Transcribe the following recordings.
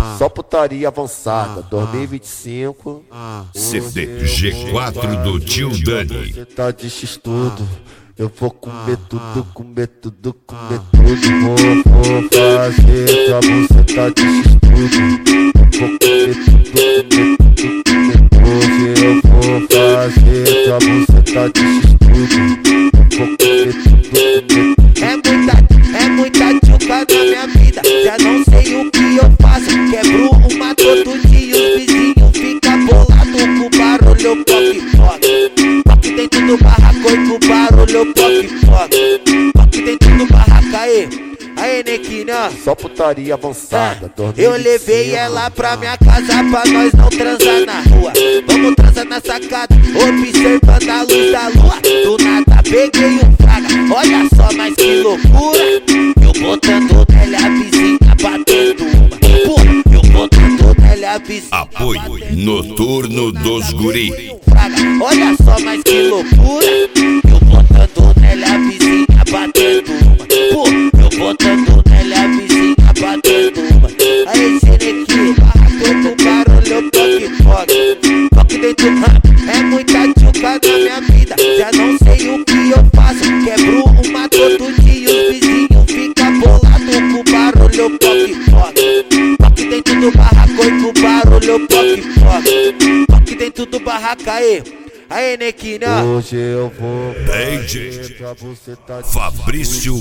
Só putaria avançada, 2025. CD G4 do Tio Dani. Você tá de X-tudo. Eu vou comer tudo, comer tudo, comer tudo. Vou fazer tua buceta de X-tudo. Eu vou comer tudo, comer tudo, comer tudo. Hoje eu vou fazer tua buceta de X-tudo. Eu vou comer tudo, comer tudo. É muita tchuca na minha vida, já não sei o que eu faço. Quebro uma todo dia, os vizinhos ficam bolados com o barulho poque-poque. Poque dentro do barraco e com o barulho poque-poque. Poque dentro do barraco, aê nequinha. Só putaria avançada, 2025. Eu levei ela pra minha casa pra nós não transar na rua. Vamos transar na sacada, observando a luz da lua. Do nada peguei um fraga, olha só, mas que loucura. Eu botando nela a vizinha batendo uma. Eu botando nela a vizinha. Apoio Noturno dos Guri. Olha só, mas que loucura. Eu botando nela a vizinha batendo uma. Eu botando nela a vizinha batendo uma. Aí, Genequinho, barraco com barulho toque-toque. Toque dentro do rap, é muita tchuca na minha vida, já não sei o que eu faço. Quebro uma todo dia, os vizinhos ficam bolados com o barulho toque-toque. Toque dentro do barraco e com o barulho toque-toque. Toque dentro do barraco, aê nequinha. Hoje eu vou DJ Fabrício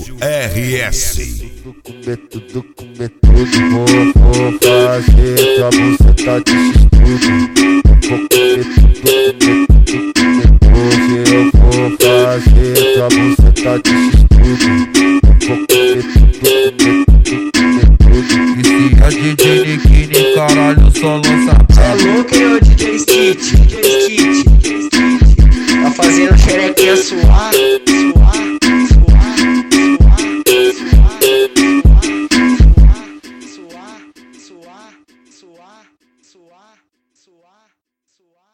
RS. comer tudo, comer tudo. Vou fazer tua buceta de X-tudo. Vou comer tudo, comer tudo, comer tudo. Hoje eu vou fazer tua buceta de X-tudo. Vou comer tudo, comer tudo, comer tudo. E se é DJ Nikini, caralho, só lança Cê é louco, hein, ô DJ Stitch? Tá fazendo xerequinha suar, suar.